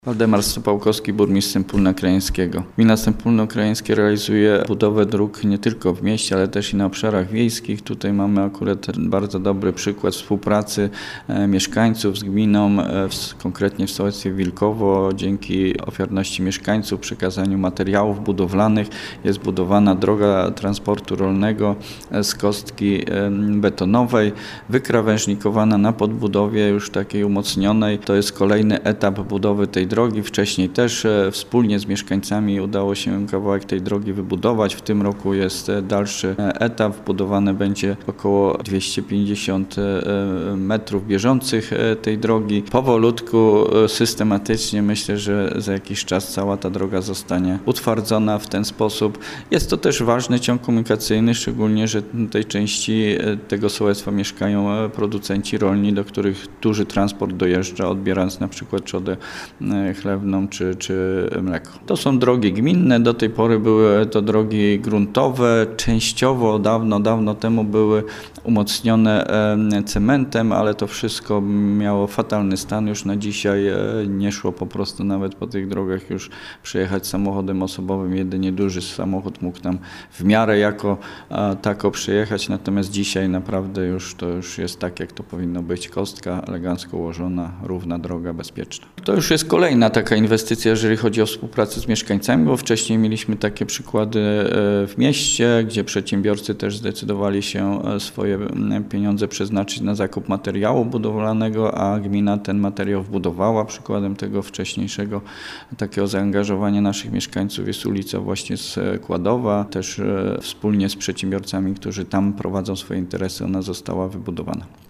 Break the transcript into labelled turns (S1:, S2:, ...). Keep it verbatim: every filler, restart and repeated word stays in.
S1: Waldemar Stopałkowski, burmistrz Sępólna Krajeńskiego. Gmina Sępólno Krajeńskie realizuje budowę dróg nie tylko w mieście, ale też i na obszarach wiejskich. Tutaj mamy akurat bardzo dobry przykład współpracy e, mieszkańców z gminą, e, w, konkretnie w sołectwie Wilkowo. Dzięki ofiarności mieszkańców, przekazaniu materiałów budowlanych jest budowana droga transportu rolnego e, z kostki e, betonowej, wykrawężnikowana na podbudowie już takiej umocnionej. To jest kolejny etap budowy tej drogi. Wcześniej też e, wspólnie z mieszkańcami udało się kawałek tej drogi wybudować. W tym roku jest e, dalszy e, etap. Budowane będzie około dwieście pięćdziesiąt e, metrów bieżących e, tej drogi. Powolutku, e, systematycznie myślę, że za jakiś czas cała ta droga zostanie utwardzona w ten sposób. Jest to też ważny ciąg komunikacyjny, szczególnie, że w tej części e, tego sołectwa mieszkają e, producenci rolni, do których duży transport dojeżdża, odbierając na przykład trzodę e, chlewną czy, czy mleko. To są drogi gminne, do tej pory były to drogi gruntowe, częściowo dawno, dawno temu były umocnione cementem, ale to wszystko miało fatalny stan już na dzisiaj, nie szło po prostu nawet po tych drogach już przejechać samochodem osobowym, jedynie duży samochód mógł tam w miarę jako tako przejechać, natomiast dzisiaj naprawdę już to już jest tak, jak to powinno być, kostka elegancko ułożona, równa droga, bezpieczna. To już jest kolejna taka inwestycja, jeżeli chodzi o współpracę z mieszkańcami, bo wcześniej mieliśmy takie przykłady w mieście, gdzie przedsiębiorcy też zdecydowali się swoje pieniądze przeznaczyć na zakup materiału budowlanego, a gmina ten materiał wbudowała. Przykładem tego wcześniejszego takiego zaangażowania naszych mieszkańców jest ulica właśnie z Kładowa. Też wspólnie z przedsiębiorcami, którzy tam prowadzą swoje interesy, ona została wybudowana.